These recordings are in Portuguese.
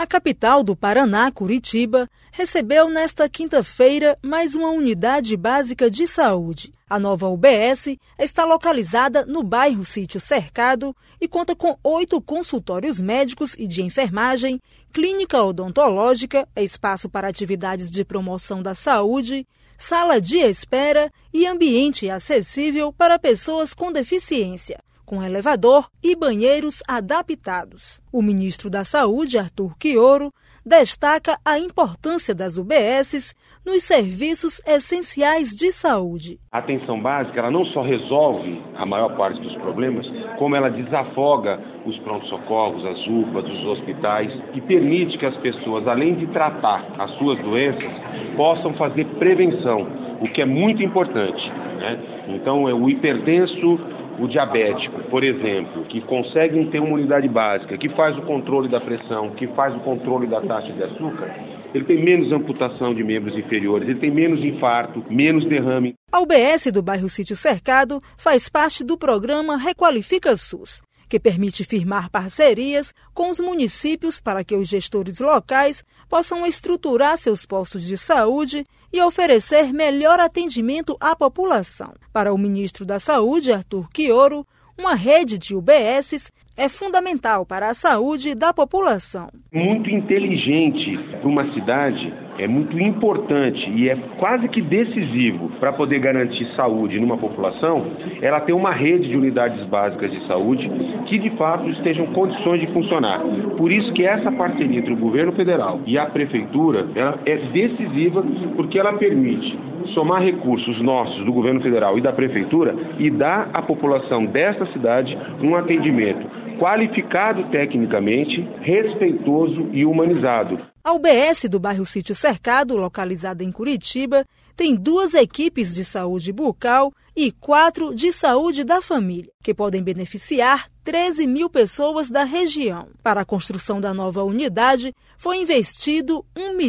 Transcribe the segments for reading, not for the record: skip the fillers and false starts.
A capital do Paraná, Curitiba, recebeu nesta quinta-feira mais uma unidade básica de saúde. A nova UBS está localizada no bairro Sítio Cercado e conta com 8 consultórios médicos e de enfermagem, clínica odontológica, espaço para atividades de promoção da saúde, sala de espera e ambiente acessível para pessoas com deficiência, com elevador e banheiros adaptados. O ministro da Saúde, Arthur Quioro, destaca a importância das UBSs nos serviços essenciais de saúde. A atenção básica, ela não só resolve a maior parte dos problemas, como ela desafoga os pronto-socorros, as UPAs, os hospitais, e permite que as pessoas, além de tratar as suas doenças, possam fazer prevenção, o que é muito importante, né? Então, o hipertenso, o diabético, por exemplo, que conseguem ter uma unidade básica, que faz o controle da pressão, que faz o controle da taxa de açúcar, ele tem menos amputação de membros inferiores, ele tem menos infarto, menos derrame. A UBS do bairro Sítio Cercado faz parte do programa Requalifica SUS, que permite firmar parcerias com os municípios para que os gestores locais possam estruturar seus postos de saúde e oferecer melhor atendimento à população. Para o ministro da Saúde, Arthur Quioro, uma rede de UBSs é fundamental para a saúde da população. Muito inteligente para uma cidade, é muito importante e é quase que decisivo para poder garantir saúde numa população, ela ter uma rede de unidades básicas de saúde que de fato estejam em condições de funcionar. Por isso que essa parceria entre o governo federal e a prefeitura, ela é decisiva porque ela permite somar recursos nossos do governo federal e da prefeitura e dar à população desta cidade um atendimento qualificado tecnicamente, respeitoso e humanizado. A UBS do bairro Sítio Cercado, localizada em Curitiba, tem 2 equipes de saúde bucal e 4 de saúde da família, que podem beneficiar 13 mil pessoas da região. Para a construção da nova unidade, foi investido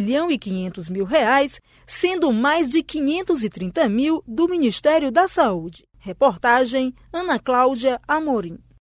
R$1.500.000, sendo mais de 530 mil do Ministério da Saúde. Reportagem Ana Cláudia Amorim.